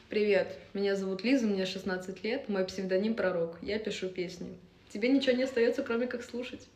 Привет, меня зовут Лиза, мне 16 лет, мой псевдоним Пророк. Я пишу песни. Тебе ничего не остается, кроме как слушать.